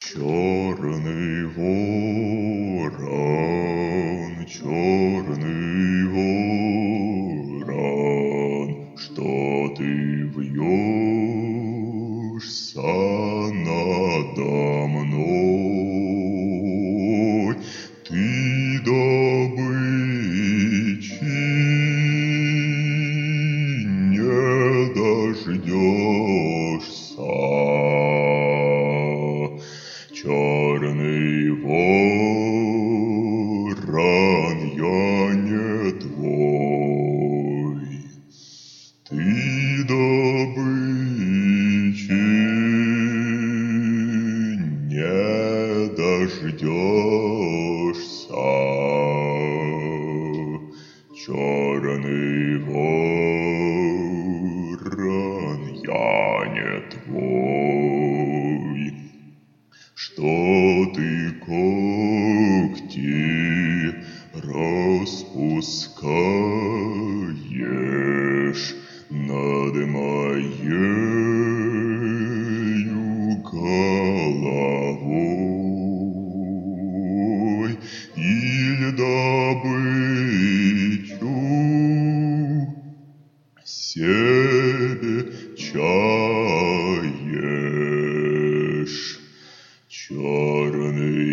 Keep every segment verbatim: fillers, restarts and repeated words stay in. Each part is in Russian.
Черный ворон, черный ворон, что ты вьешься надо мной? Ты добычи не дождешься. Черный ворон, я не твой, ты добычи не дождешься. Черный ворон, я не твой, что ты когти распускаешь над моею головой, или добычу себе чаешь? Черный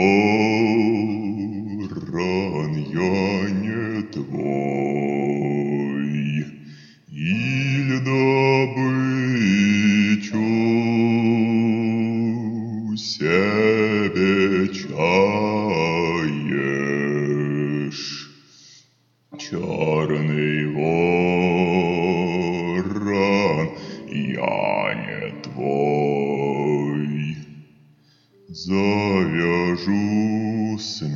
ворон, я не твой, или добычу себе чаешь? Черный ворон, я не твой. Завяжу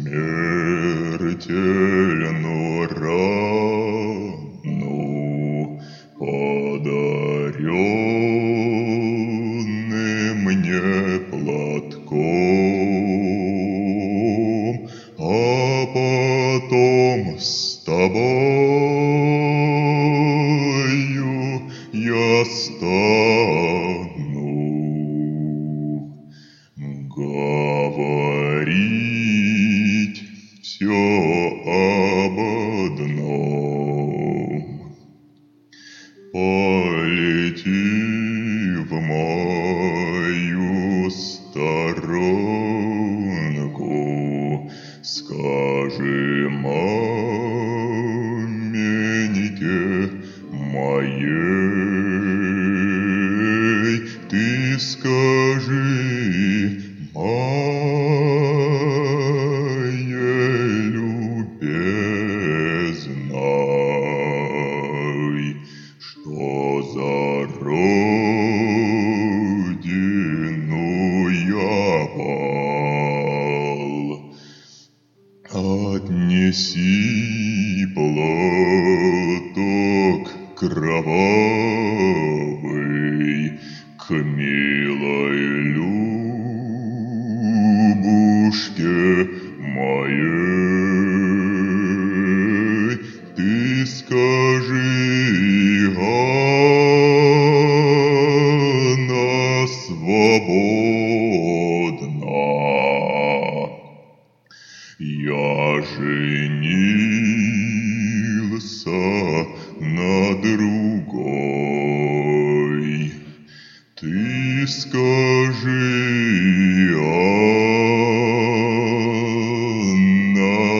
смертельную рану подаренным мне платком, а потом с тобою я стану говорить все об одном. Полети в мою сторонку, скажи маменьке моей, ты скажи моей любезной, что за родину я пал. Отнеси платок кровавый к милой Любушке моей, ты скажи, она свободна. Я женился на другой, ты скажи, она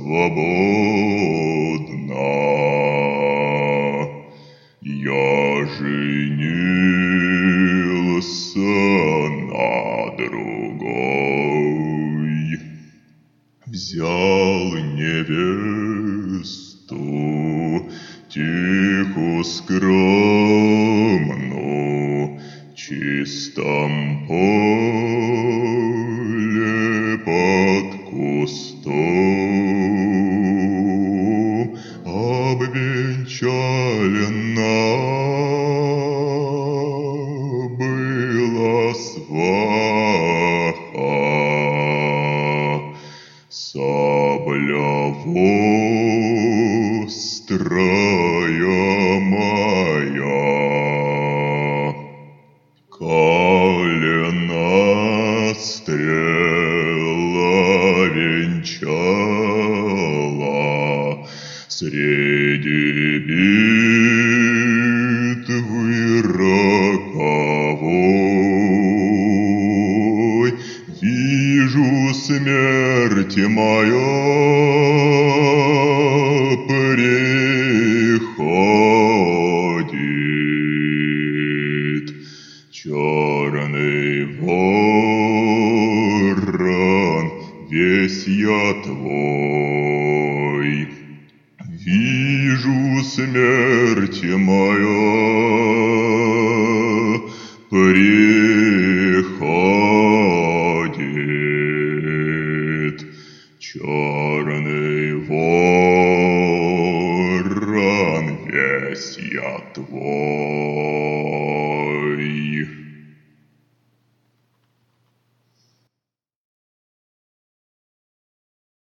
свободна. Я женился на другой, взял невесту тиху, скромну, в чистом поле под кустом обвенчалена была сваха. Сабля вострая моя, колено начала. Среди битвы роковой вижу смерть моя приходит. Черный ворон, весь я твой, вижу смерть моя приходит.